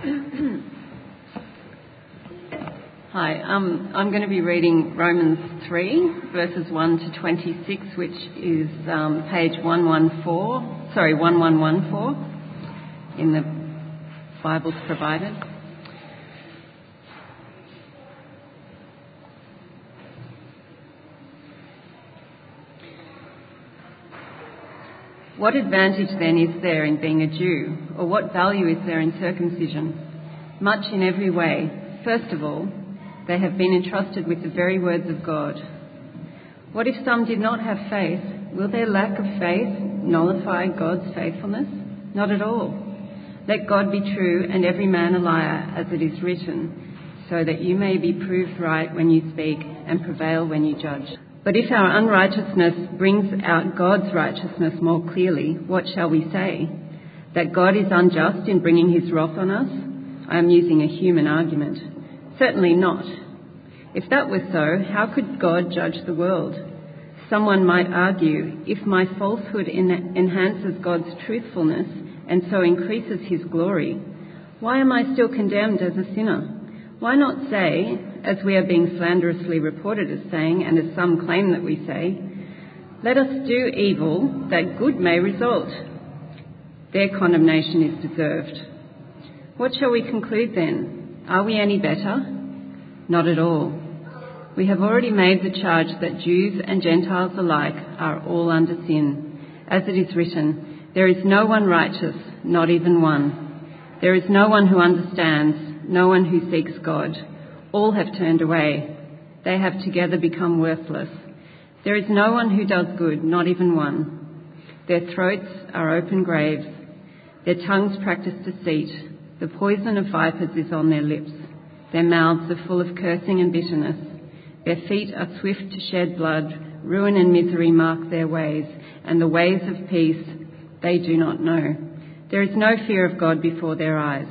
Hi, I'm going to be reading Romans 3, verses 1 to 26, which is page 1114 in the Bibles provided. What advantage then is there in being a Jew, or what value is there in circumcision? Much in every way. First of all, they have been entrusted with the very words of God. What if some did not have faith? Will their lack of faith nullify God's faithfulness? Not at all. Let God be true and every man a liar, as it is written, so that you may be proved right when you speak and prevail when you judge. But if our unrighteousness brings out God's righteousness more clearly, what shall we say? That God is unjust in bringing his wrath on us? I am using a human argument. Certainly not. If that was so, how could God judge the world? Someone might argue, if my falsehood enhances God's truthfulness and so increases his glory, why am I still condemned as a sinner? Why not say, as we are being slanderously reported as saying, and as some claim that we say, let us do evil that good may result. Their condemnation is deserved. What shall we conclude then? Are we any better? Not at all. We have already made the charge that Jews and Gentiles alike are all under sin. As it is written, there is no one righteous, not even one. There is no one who understands, no one who seeks God. All have turned away. They have together become worthless. There is no one who does good, not even one. Their throats are open graves. Their tongues practice deceit. The poison of vipers is on their lips. Their mouths are full of cursing and bitterness. Their feet are swift to shed blood. Ruin and misery mark their ways, and the ways of peace they do not know. There is no fear of God before their eyes.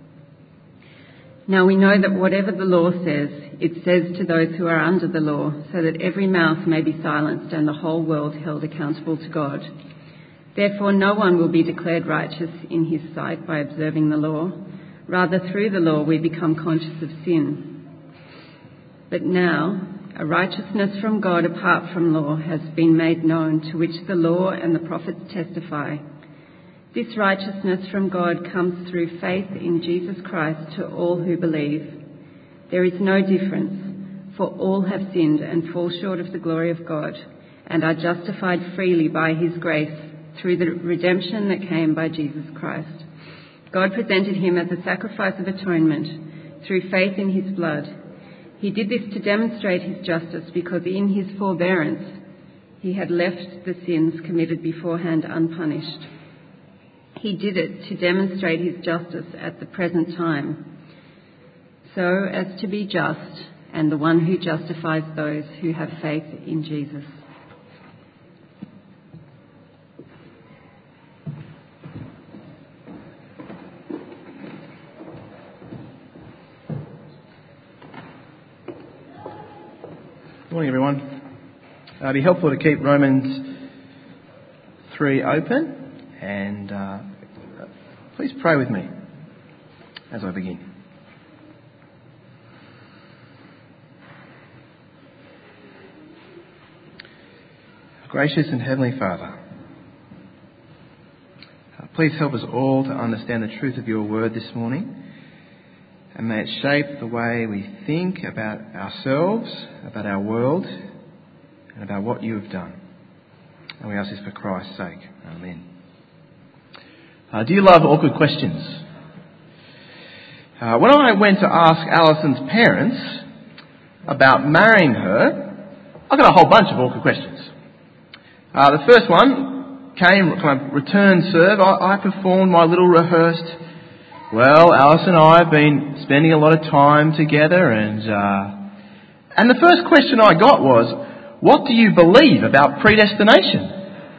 Now we know that whatever the law says, it says to those who are under the law, so that every mouth may be silenced and the whole world held accountable to God. Therefore no one will be declared righteous in his sight by observing the law. Rather, through the law we become conscious of sin. But now a righteousness from God apart from law has been made known, to which the law and the prophets testify. This righteousness from God comes through faith in Jesus Christ to all who believe. There is no difference, for all have sinned and fall short of the glory of God, and are justified freely by his grace through the redemption that came by Jesus Christ. God presented him as a sacrifice of atonement through faith in his blood. He did this to demonstrate his justice, because in his forbearance he had left the sins committed beforehand unpunished. He did it to demonstrate his justice at the present time, so as to be just and the one who justifies those who have faith in Jesus. Good morning, everyone. It'd be helpful to keep Romans 3 open, and please pray with me as I begin. Gracious and Heavenly Father, please help us all to understand the truth of your word this morning, and may it shape the way we think about ourselves, about our world, and about what you have done. And we ask this for Christ's sake. Amen. Do you love awkward questions? When I went to ask Alison's parents about marrying her, I got a whole bunch of awkward questions. The first one came, kind of return serve. I performed my little rehearsed, well, Alison and I have been spending a lot of time together, and the first question I got was, what do you believe about predestination?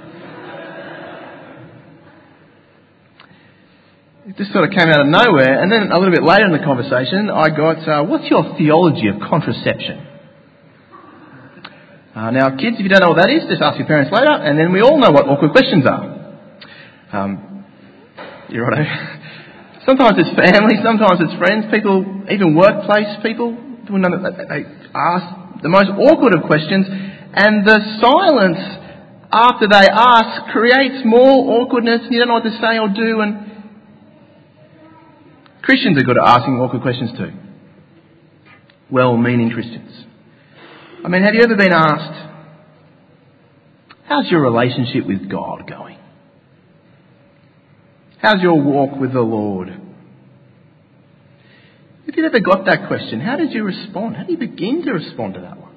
It just sort of came out of nowhere. And then a little bit later in the conversation, I got, what's your theology of contraception? Now, kids, if you don't know what that is, just ask your parents later, and then we all know what awkward questions are. You're right. Sometimes it's family, sometimes it's friends, people, even workplace people. They ask the most awkward of questions, and the silence after they ask creates more awkwardness, and you don't know what to say or do. And Christians are good at asking awkward questions too. Well-meaning Christians. I mean, have you ever been asked, how's your relationship with God going? How's your walk with the Lord? If you'd ever got that question, how did you respond? How do you begin to respond to that one?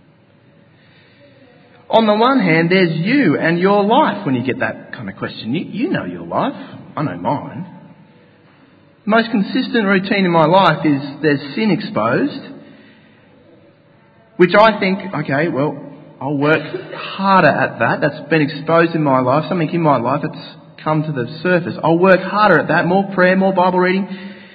On the one hand, there's you and your life when you get that kind of question. You know your life. I know mine. The most consistent routine in my life is there's sin exposed, which I think, okay, well, I'll work harder at that. That's been exposed in my life, something in my life that's come to the surface. I'll work harder at that, more prayer, more Bible reading.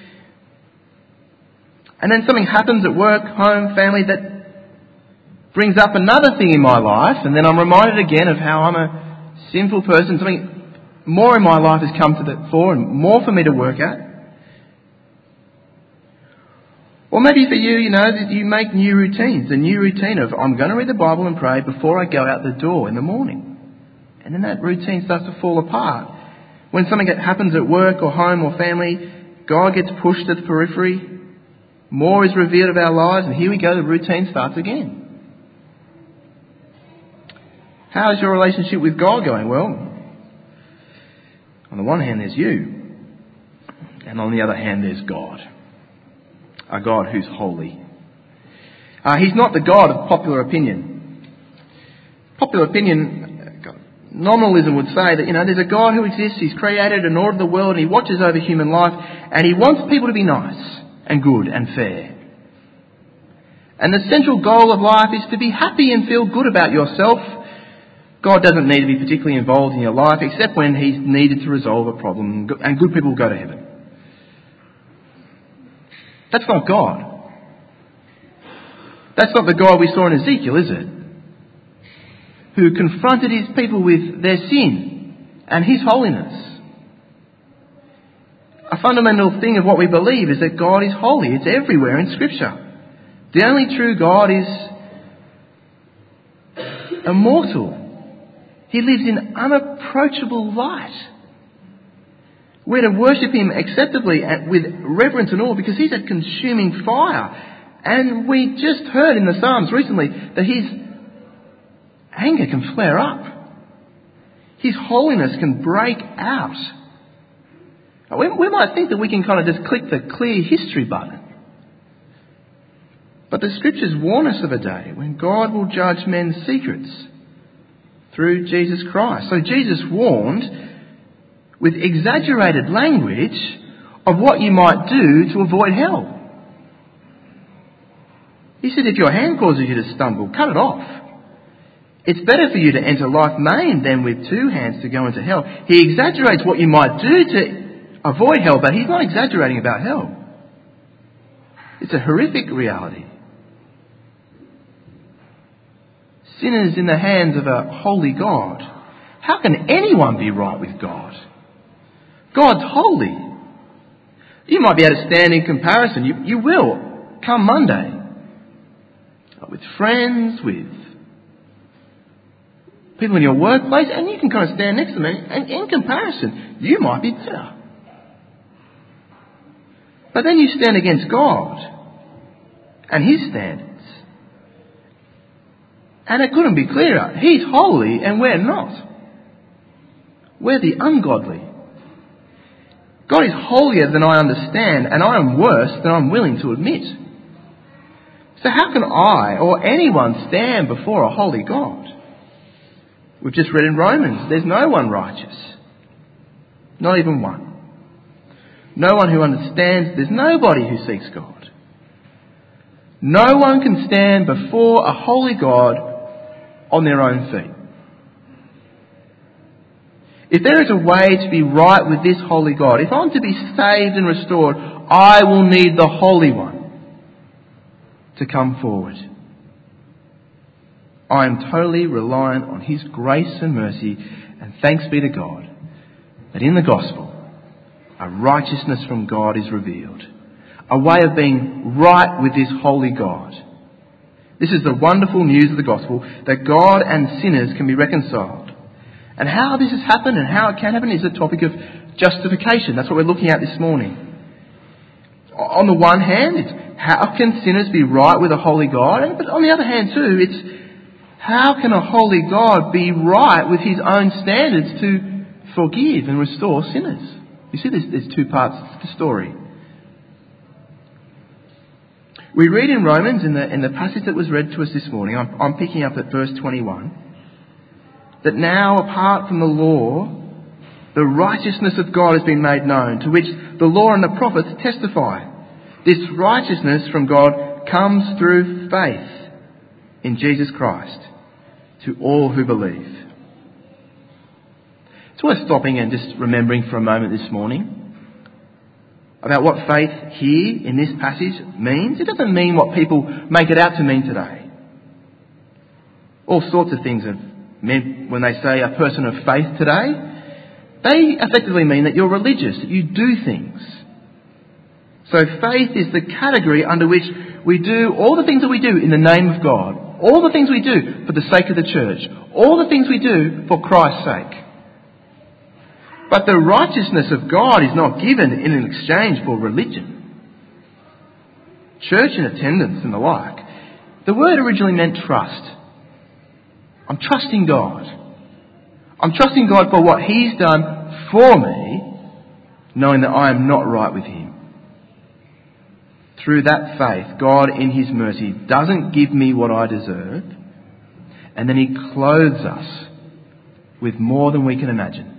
And then something happens at work, home, family that brings up another thing in my life, and then I'm reminded again of how I'm a sinful person. Something more in my life has come to the fore and more for me to work at. Or maybe for you, that you make new routines. A new routine of, I'm going to read the Bible and pray before I go out the door in the morning. And then that routine starts to fall apart. When something happens at work or home or family, God gets pushed to the periphery. More is revealed of our lives, and here we go, the routine starts again. How is your relationship with God going? Well, on the one hand, there's you. And on the other hand, there's God. A God who's holy. He's not the God of popular opinion. Popular opinion, nominalism would say that, there's a God who exists, He's created and ordered the world, and He watches over human life, and He wants people to be nice and good and fair. And the central goal of life is to be happy and feel good about yourself. God doesn't need to be particularly involved in your life except when He's needed to resolve a problem, and good people will go to heaven. That's not God. That's not the God we saw in Ezekiel, is it? Who confronted His people with their sin and His holiness. A fundamental thing of what we believe is that God is holy. It's everywhere in Scripture. The only true God is immortal. He lives in unapproachable light. We're to worship Him acceptably with reverence and awe because He's a consuming fire. And we just heard in the Psalms recently that His anger can flare up. His holiness can break out. We might think that we can kind of just click the clear history button. But the Scriptures warn us of a day when God will judge men's secrets through Jesus Christ. So Jesus warned with exaggerated language of what you might do to avoid hell. He said, if your hand causes you to stumble, cut it off. It's better for you to enter life maimed than with two hands to go into hell. He exaggerates what you might do to avoid hell, but He's not exaggerating about hell. It's a horrific reality. Sinners in the hands of a holy God. How can anyone be right with God? God's holy. You might be able to stand in comparison. You will come Monday. With friends, with people in your workplace, and you can kind of stand next to them. And in comparison, you might be better. But then you stand against God and His standards. And it couldn't be clearer. He's holy and we're not. We're the ungodly. God is holier than I understand, and I am worse than I'm willing to admit. So how can I or anyone stand before a holy God? We've just read in Romans, there's no one righteous. Not even one. No one who understands, there's nobody who seeks God. No one can stand before a holy God on their own feet. If there is a way to be right with this holy God, if I'm to be saved and restored, I will need the Holy One to come forward. I am totally reliant on His grace and mercy, and thanks be to God that in the gospel a righteousness from God is revealed. A way of being right with this holy God. This is the wonderful news of the gospel, that God and sinners can be reconciled. And how this has happened and how it can happen is a topic of justification. That's what we're looking at this morning. On the one hand, it's how can sinners be right with a holy God? But on the other hand too, it's how can a holy God be right with his own standards to forgive and restore sinners? You see, there's two parts to the story. We read in Romans, in the passage that was read to us this morning, I'm picking up at verse 21, that now apart from the law, the righteousness of God has been made known, to which the law and the prophets testify. This righteousness from God comes through faith in Jesus Christ to all who believe. It's worth stopping and just remembering for a moment this morning about what faith here in this passage means. It doesn't mean what people make it out to mean today. All sorts of things have meant when they say a person of faith today. They effectively mean that you're religious, that you do things. So faith is the category under which we do all the things that we do in the name of God. All the things we do for the sake of the church. All the things we do for Christ's sake. But the righteousness of God is not given in an exchange for religion. Church and attendance and the like. The word originally meant trust. I'm trusting God. I'm trusting God for what He's done for me, knowing that I am not right with Him. Through that faith, God in His mercy doesn't give me what I deserve, and then He clothes us with more than we can imagine.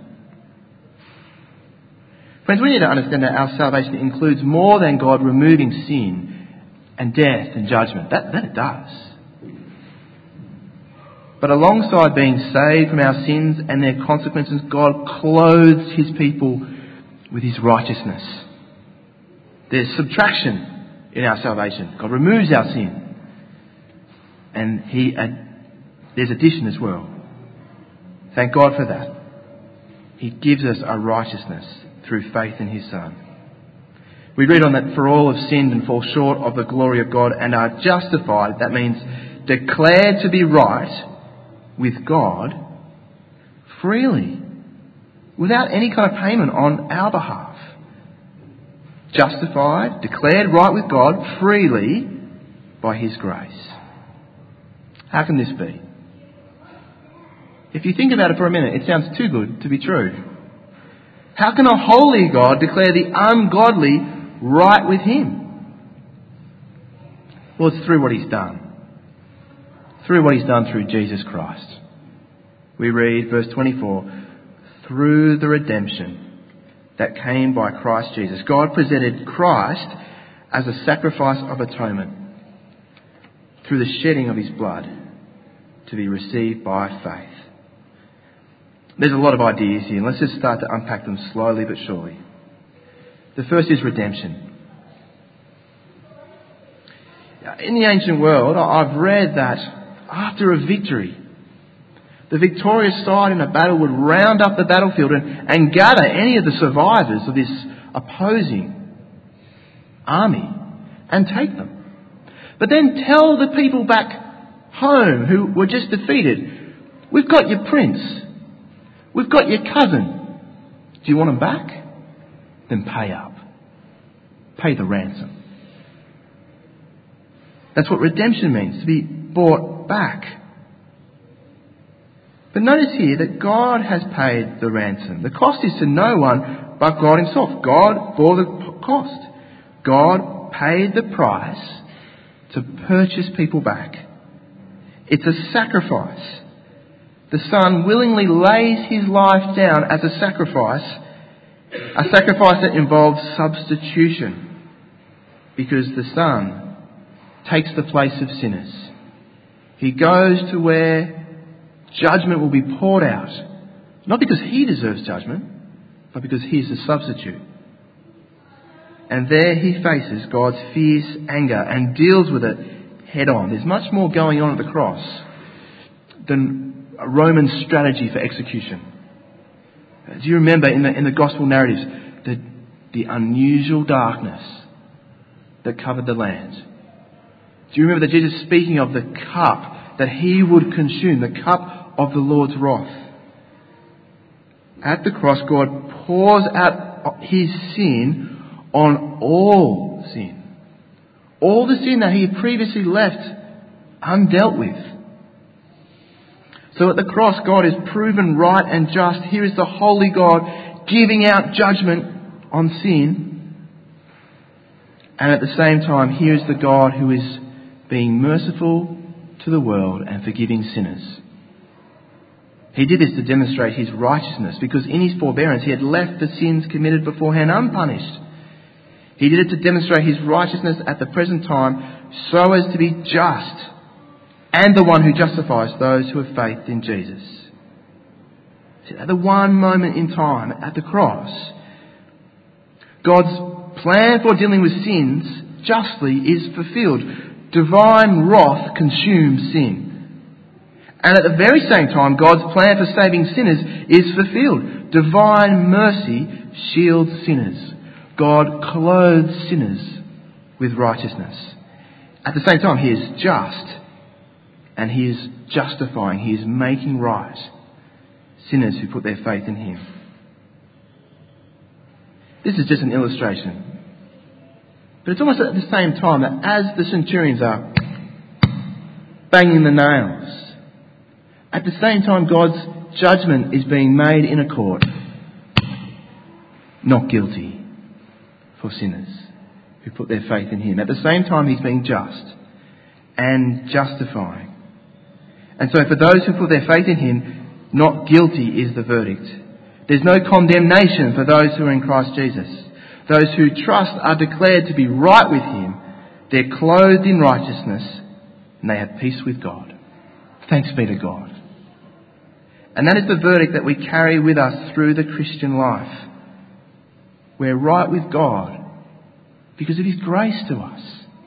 Friends, we need to understand that our salvation includes more than God removing sin and death and judgment. That it does. But alongside being saved from our sins and their consequences, God clothes His people with His righteousness. There's subtraction in our salvation. God removes our sin. And there's addition as well. Thank God for that. He gives us a righteousness through faith in His Son. We read on that for all have sinned and fall short of the glory of God and are justified. That means declared to be right with God freely, without any kind of payment on our behalf. Justified, declared right with God freely by His grace. How can this be? If you think about it for a minute, it sounds too good to be true. How can a holy God declare the ungodly right with Him? Well, it's through what He's done. Through what He's done through Jesus Christ. We read, verse 24, through the redemption that came by Christ Jesus. God presented Christ as a sacrifice of atonement through the shedding of His blood to be received by faith. There's a lot of ideas here, and let's just start to unpack them slowly but surely. The first is redemption. In the ancient world, I've read that after a victory, the victorious side in a battle would round up the battlefield and gather any of the survivors of this opposing army and take them. But then tell the people back home who were just defeated, we've got your prince. We've got your cousin. Do you want them back? Then pay up. Pay the ransom. That's what redemption means, to be bought back. But notice here that God has paid the ransom. The cost is to no one but God Himself. God bore the cost. God paid the price to purchase people back. It's a sacrifice. The Son willingly lays His life down as a sacrifice that involves substitution, because the Son takes the place of sinners. He goes to where judgment will be poured out, not because He deserves judgment, but because He is the substitute. And there He faces God's fierce anger and deals with it head on. There's much more going on at the cross than a Roman strategy for execution. Do you remember in the gospel narratives, the unusual darkness that covered the land. Do you remember that Jesus is speaking of the cup that he would consume, the cup of the Lord's wrath? At the cross, God pours out his sin on all sin. All the sin that he had previously left undealt with. So at the cross, God is proven right and just. Here is the holy God giving out judgment on sin. And at the same time, here is the God who is being merciful to the world and forgiving sinners. He did this to demonstrate his righteousness, because in his forbearance he had left the sins committed beforehand unpunished. He did it to demonstrate his righteousness at the present time, so as to be just and the one who justifies those who have faith in Jesus. At the one moment in time, at the cross, God's plan for dealing with sins justly is fulfilled. Divine wrath consumes sin. And at the very same time, God's plan for saving sinners is fulfilled. Divine mercy shields sinners. God clothes sinners with righteousness. At the same time, he is just and he is justifying, he is making right sinners who put their faith in him. This is just an illustration. But it's almost at the same time that as the centurions are banging the nails, at the same time God's judgment is being made in a court. Not guilty for sinners who put their faith in him. At the same time he's being just and justifying. And so for those who put their faith in him, not guilty is the verdict. There's no condemnation for those who are in Christ Jesus. Those who trust are declared to be right with him. They're clothed in righteousness and they have peace with God. Thanks be to God. And that is the verdict that we carry with us through the Christian life. We're right with God because of his grace to us.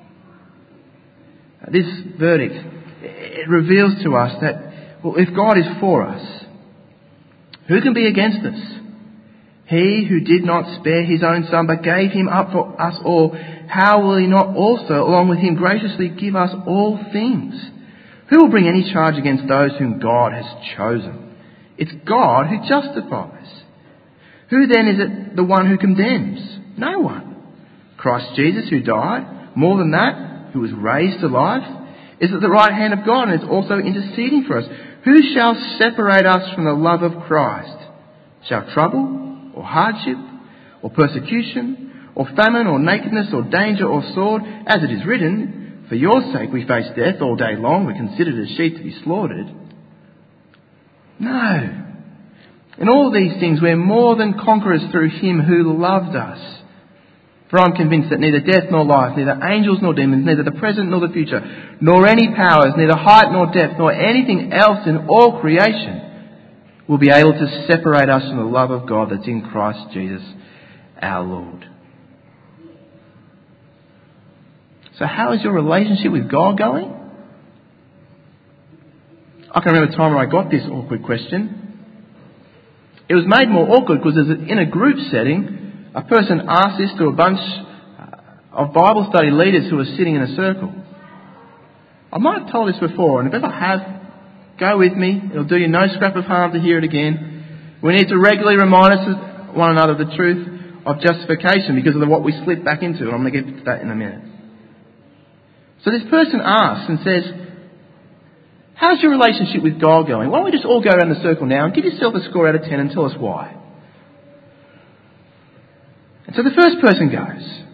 This verdict, it reveals to us that, well, if God is for us, who can be against us? He who did not spare his own son but gave him up for us all, how will he not also, along with him, graciously give us all things? Who will bring any charge against those whom God has chosen? It's God who justifies. Who then is it the one who condemns? No one. Christ Jesus, who died, more than that, who was raised to life, is at the right hand of God and is also interceding for us. Who shall separate us from the love of Christ? Shall trouble, or hardship, or persecution, or famine, or nakedness, or danger, or sword? As it is written, for your sake we face death all day long, we're considered as sheep to be slaughtered. No. In all these things we're more than conquerors through him who loved us. For I'm convinced that neither death nor life, neither angels nor demons, neither the present nor the future, nor any powers, neither height nor depth, nor anything else in all creation will be able to separate us from the love of God that's in Christ Jesus our Lord. So how is your relationship with God going? I can remember a time when I got this awkward question. It was made more awkward because in a group setting, a person asked this to a bunch of Bible study leaders who were sitting in a circle. I might have told this before, and if ever have, go with me. It'll do you no scrap of harm to hear it again. We need to regularly remind us one another of the truth of justification because of what we slip back into, and I'm going to get to that in a minute. So this person asks and says, how's your relationship with God going? Why don't we just all go around the circle now and give yourself a score out of 10 and tell us why? And so the first person goes,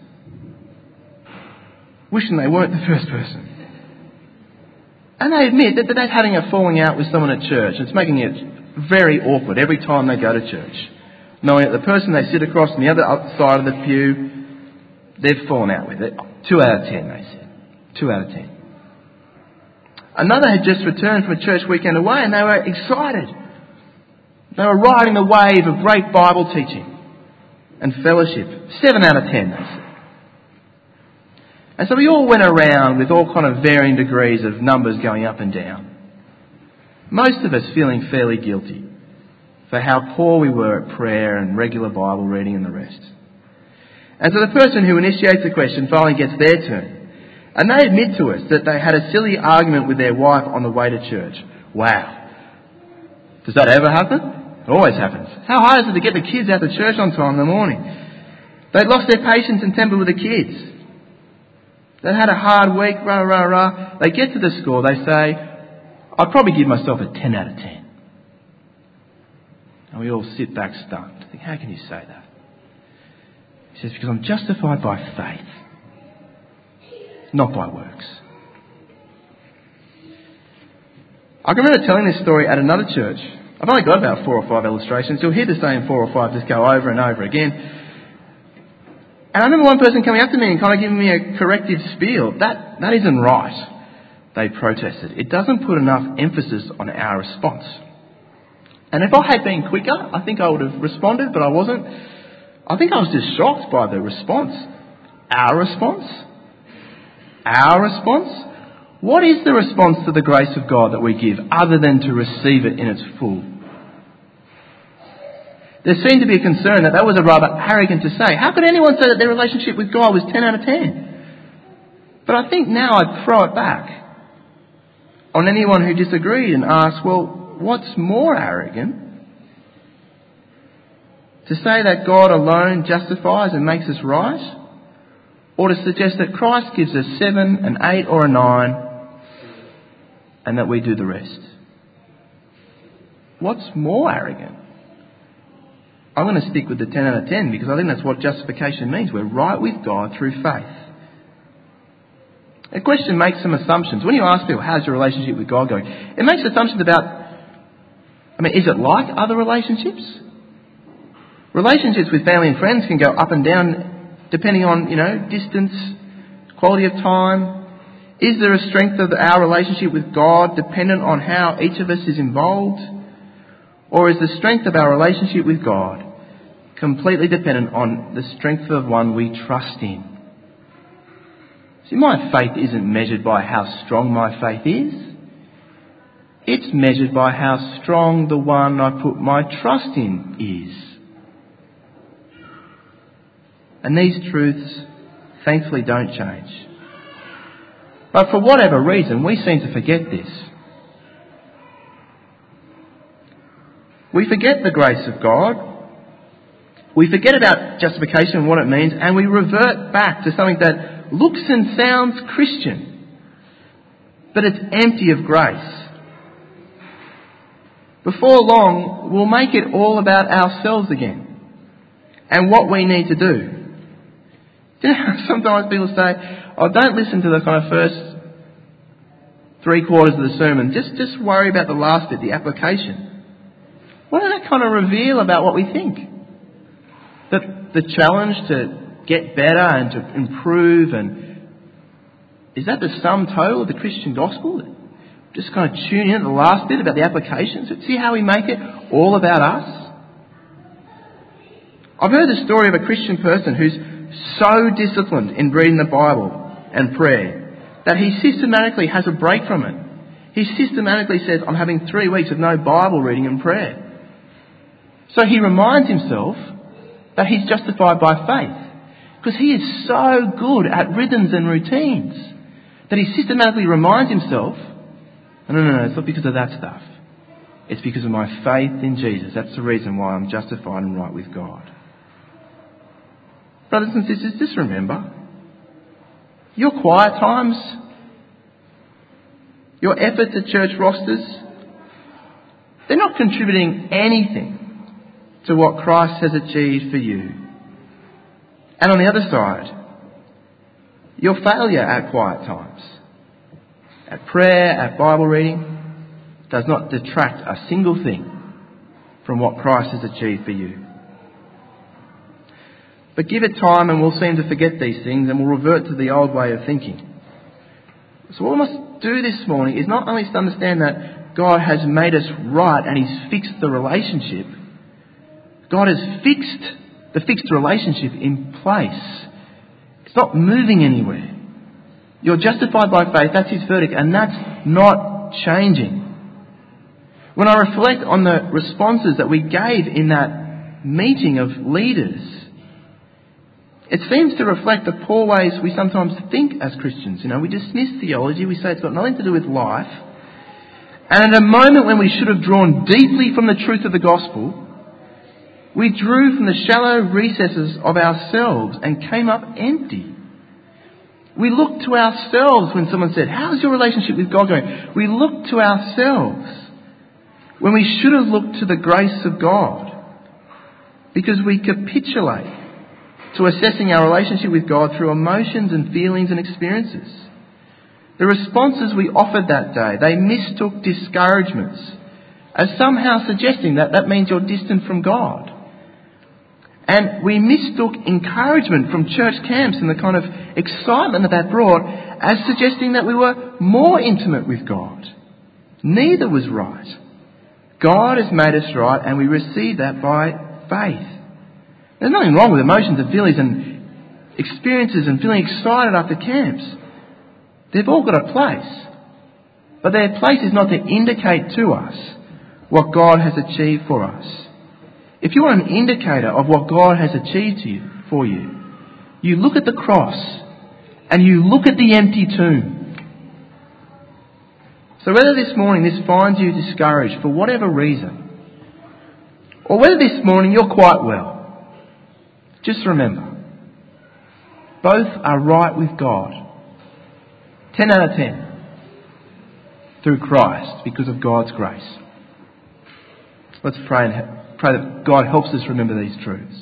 wishing they weren't the first person. And they admit that they're having a falling out with someone at church. It's making it very awkward every time they go to church, knowing that the person they sit across on the other side of the pew, they've fallen out with it. 2 out of 10, they said. 2 out of 10. Another had just returned from a church weekend away and they were excited. They were riding the wave of great Bible teaching and fellowship. 7 out of 10, they said. And so we all went around with all kind of varying degrees of numbers going up and down. Most of us feeling fairly guilty for how poor we were at prayer and regular Bible reading and the rest. And so the person who initiates the question finally gets their turn. And they admit to us that they had a silly argument with their wife on the way to church. Wow. Does that ever happen? It always happens. How hard is it to get the kids out to church on time in the morning? They'd lost their patience and temper with the kids. They'd had a hard week, rah, rah, rah. They get to the school, they say, I'd probably give myself a 10 out of 10. And we all sit back stunned. Think, how can you say that? He says, because I'm justified by faith, not by works. I can remember telling this story at another church. I've only got about 4 or 5 illustrations. You'll hear the same 4 or 5 just go over and over again. And I remember one person coming up to me and kind of giving me a corrective spiel. That isn't right, they protested. It doesn't put enough emphasis on our response. And if I had been quicker, I think I would have responded, but I wasn't. I think I was just shocked by the response. Our response? Our response? What is the response to the grace of God that we give other than to receive it in its full? There seemed to be a concern that was a rather arrogant to say. How could anyone say that their relationship with God was 10 out of 10? But I think now I'd throw it back on anyone who disagreed and ask, well, what's more arrogant? To say that God alone justifies and makes us right? Or to suggest that Christ gives us 7, an 8 or a 9 and that we do the rest? What's more arrogant? I'm going to stick with the 10 out of 10 because I think that's what justification means. We're right with God through faith. A question makes some assumptions. When you ask people, how's your relationship with God going? It makes assumptions about, is it like other relationships? Relationships with family and friends can go up and down depending on, distance, quality of time. Is there a strength of our relationship with God dependent on how each of us is involved? Or is the strength of our relationship with God completely dependent on the strength of one we trust in? See, my faith isn't measured by how strong my faith is. It's measured by how strong the one I put my trust in is. And these truths, thankfully, don't change. But for whatever reason, we seem to forget this. We forget the grace of God. We forget about justification and what it means, and we revert back to something that looks and sounds Christian, but it's empty of grace. Before long, we'll make it all about ourselves again and what we need to do. Sometimes people say, don't listen to the kind of first 3/4 of the sermon. Just worry about the last bit, the application. What does that kind of reveal about what we think? That the challenge to get better and to improve, and is that the sum total of the Christian gospel? Just kind of tune in at the last bit about the applications. See how we make it all about us? I've heard the story of a Christian person who's so disciplined in reading the Bible and prayer that he systematically has a break from it. He systematically says, I'm having 3 weeks of no Bible reading and prayer. So he reminds himself that he's justified by faith because he is so good at rhythms and routines that he systematically reminds himself, no, it's not because of that stuff. It's because of my faith in Jesus. That's the reason why I'm justified and right with God. Brothers and sisters, just remember, your quiet times, your efforts at church rosters, they're not contributing anything to what Christ has achieved for you. And on the other side, your failure at quiet times, at prayer, at Bible reading, does not detract a single thing from what Christ has achieved for you. But give it time and we'll seem to forget these things and we'll revert to the old way of thinking. So what we must do this morning is not only to understand that God has made us right and He's fixed the relationship. God has fixed the fixed relationship in place. It's not moving anywhere. You're justified by faith, that's His verdict, and that's not changing. When I reflect on the responses that we gave in that meeting of leaders, It seems to reflect the poor ways we sometimes think as Christians. We dismiss theology, we say it's got nothing to do with life. And at a moment when we should have drawn deeply from the truth of the gospel, we drew from the shallow recesses of ourselves and came up empty. We looked to ourselves when someone said, "How's your relationship with God going?" We looked to ourselves when we should have looked to the grace of God, because we capitulate to assessing our relationship with God through emotions and feelings and experiences. The responses we offered that day, they mistook discouragements as somehow suggesting that means you're distant from God. And we mistook encouragement from church camps and the kind of excitement that brought as suggesting that we were more intimate with God. Neither was right. God has made us right, and we receive that by faith. There's nothing wrong with emotions and feelings and experiences and feeling excited after camps. They've all got a place. But their place is not to indicate to us what God has achieved for us. If you want an indicator of what God has achieved for you, you look at the cross and you look at the empty tomb. So whether this morning this finds you discouraged for whatever reason, or whether this morning you're quite well, just remember, both are right with God. 10 out of 10. Through Christ, because of God's grace. Let's pray and pray that God helps us remember these truths.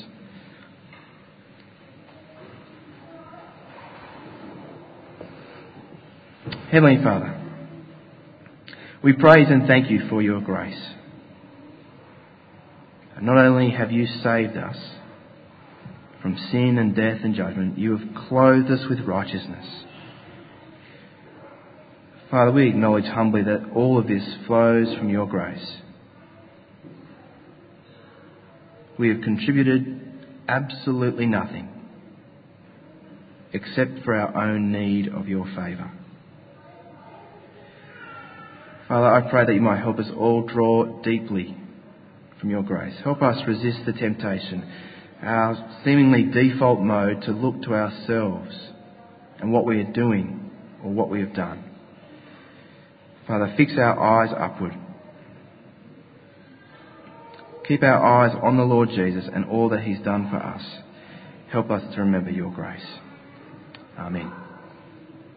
Heavenly Father, we praise and thank you for your grace. And not only have you saved us from sin and death and judgment, you have clothed us with righteousness. Father, we acknowledge humbly that all of this flows from your grace. We have contributed absolutely nothing except for our own need of your favour. Father, I pray that you might help us all draw deeply from your grace. Help us resist the temptation, our seemingly default mode to look to ourselves and what we are doing or what we have done. Father, fix our eyes upward. Keep our eyes on the Lord Jesus and all that he's done for us. Help us to remember your grace. Amen.